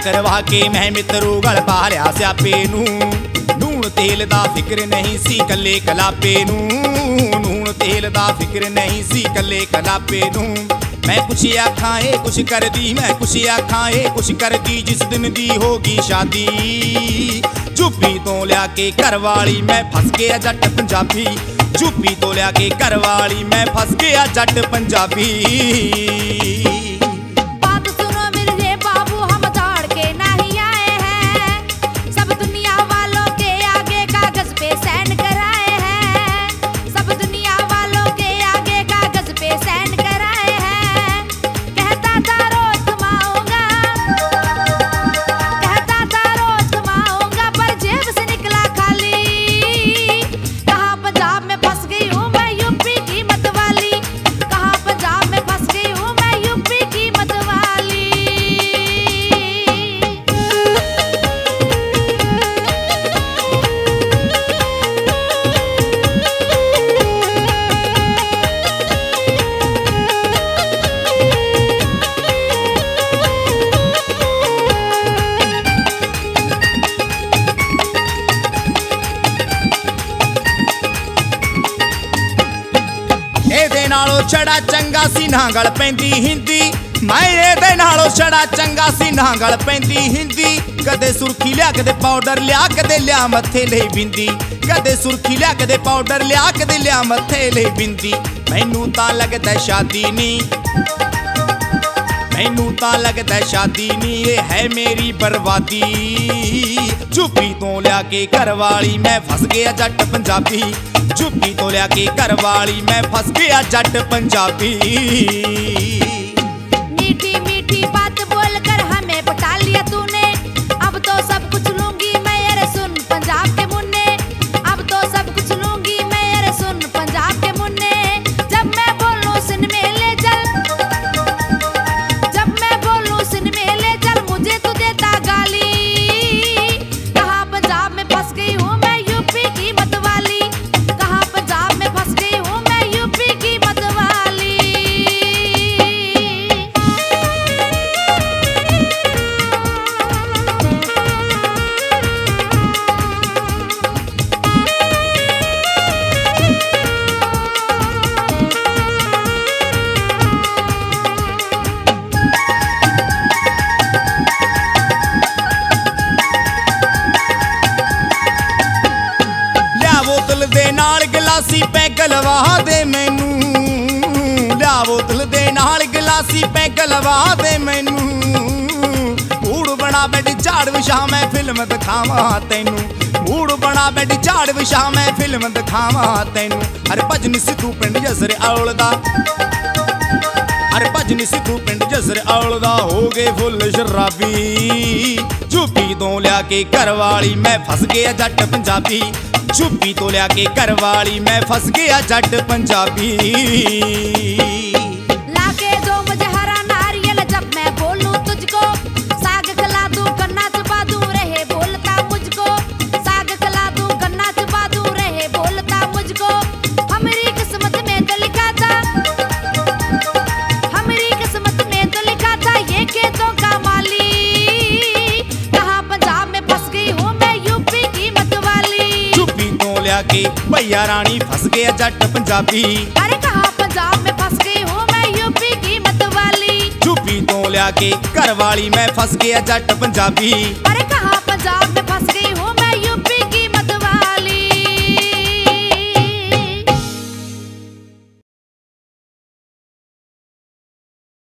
करवा के मैं मित्रों गल पा लिया स्यापे नू। नून तेल दा फिक्र नहीं सी कल्ले कलापे नू। नून तेल दा फिक्र नहीं सी कल्ले कलापे नू। मैं कुछ आखां ए कुछ कर दी, मैं कुछ आखां ए कुछ कर दी, जिस दिन दी होगी शादी। चुप्पी तो लिया के घरवाली मैं फस गया जट पंजाबी। चुप्पी तो लिया के घरवाली मैं फस गया जट पंजाबी। नालों छड़ा चंगा सी नांगल पैंदी हिंदी। मैं एदे नालों छड़ा चंगा सी नांगल पैंदी हिंदी। कदे सुर्खी लिया कदे पाउडर लिया कदे लिया मत्थे ले बिंदी। कदे सुर्खी लिया कदे पाउडर लिया कदे लिया मत्थे ले बिंदी। मैनू तां लगदा शादी नी, मैनू तां लगदा शादी नी, ये है मेरी बर्बादी। चुप्पी तो लिया के घरवाली मैं फस गया जट पंजाबी। चुप्पी तो लिया के घरवाली मैं फस गया जट पंजाबी। मीठी मीठी बात बोलकर हमें पटा लिया तूने। अब तो सब कुछ लूंगी मैं यार सुन पंजाब के मुन्ने। अब तो सब कुछ लूंगी मैं यार सुन पंजाब के मुन्ने। जब मैं बोलूं सिन में ले चल, जब मैं बोलूं सिन में ले चल, मुझे तू देता गाली। कहाँ पंजाब में फंस गई हूँ मैं यूपी की मतवाली। गिलासी पैग लवा दे मैनू। लिया बोतल दे नाल गिलासी पैग लवा दे मैनू। मूड बना बैठी झाड़ विछा मैं फिल्म दिखावा तैनू। मूड बना बैठी झाड़ विछा मैं फिल्म दिखावा तैनू। अरे भजन सिद्धू पिंड जसरे औल दा, अरे भजन सिद्धू पिंड जसरे औल दा हो गए फुल शराबी। चुप्पी तो लिया के घरवाली मैं फस गया जट पंजाबी। चुप्पी तो लिया के घरवाली मैं फस गया जट पंजाबी। लाके दो मुझे हरा नारियल जब मैं बोलूं तुझको। साग खिला दूं गन्ना चबा दूं रहे बोलता मुझको। साग खिला दूं गन्ना चबा दूं रहे बोलता मुझको। हमारी किस्मत में तो लिखा था, हमारी किस्मत में तो लिखा था ये खेतों का माली। कहाँ पंजाब में फंस गई हूँ मैं यूपी की मतवाली। के भैया रानी फंस गया जट पंजाबी। अरे कहाँ पंजाब में फंस गई हूँ मैं यूपी की मतवाली। चुप्पी तो लिया के घरवाली मैं फंस गया जट पंजाबी। अरे कहाँ पंजाब में फंस गई